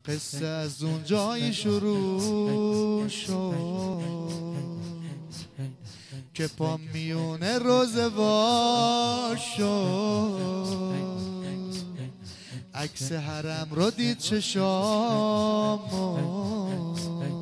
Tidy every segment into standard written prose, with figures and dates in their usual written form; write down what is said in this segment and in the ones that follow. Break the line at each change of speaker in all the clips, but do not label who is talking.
قصه از اون جایی شروع شد که پام میونه روزوار شد. عکس حرم رو دید چشامو،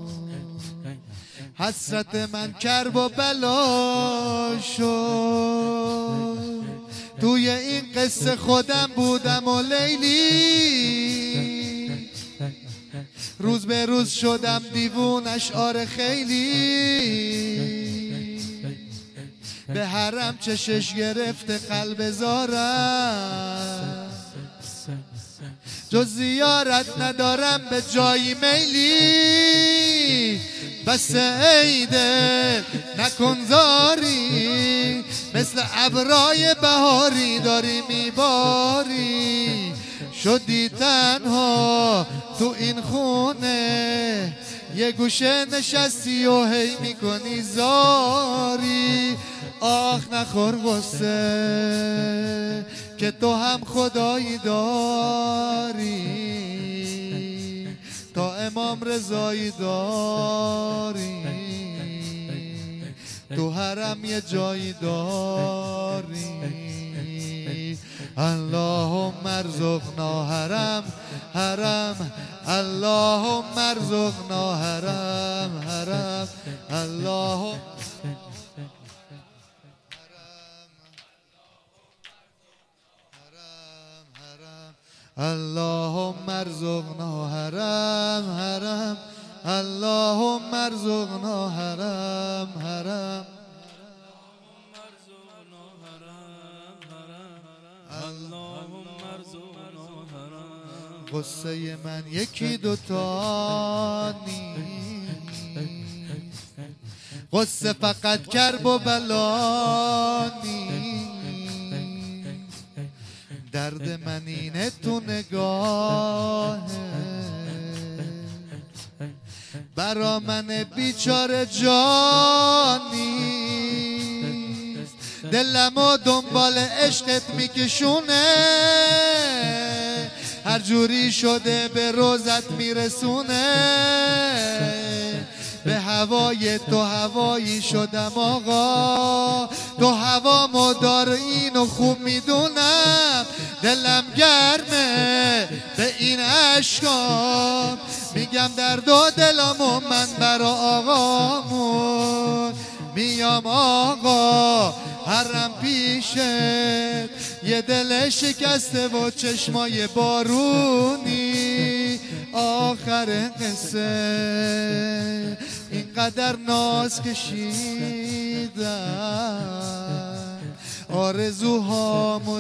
حسرت من کرب و بلا شد. توی این قصه خودم بودم و لیلی، روز به روز شدم دیوونش آره خیلی. به حرم چشش گرفته قلب زارم، جز زیارت ندارم به جایی میلی. بس عیده نکن زاری، مثل ابرای بهاری داری میباری. شدی تنها تو این خونه، یه گوشه نشستی و هی میکنی زاری. آخ نخور غصه که تو هم خدایی داری، تا امام رضایی داری، تو حرم یه جایی داری. اللهم ارزقنا حرم حرم، اللهم ارزقنا حرم حرم، اللهم اللهم ارزقنا حرم حرم، اللهم ارزقنا حرم حرم، قصه من یکی دوتا نیست، قصه فقط کرب و بلا نیست. درد من اینه تو نگاهه، برا من بیچاره جا نیست. دلمو دنبال عشقت میکشونه، هر جوری شده به روزت میرسونه. به هوای تو هوایی شدم آقا، تو هوا مدار اینو خوب میدونم. دلم گرمه به این عشقام، میگم درد و دلمو من برا آقامون. میام آقا حرم پیشت، یه دل شکسته و چشمای بارونی. آخر قصه اینقدر ناز کشیدم، آرزوهامو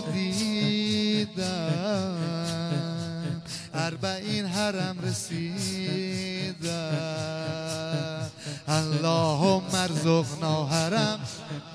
دیدم، 40 حرم رسیدم. اللهم ارزقنا حرم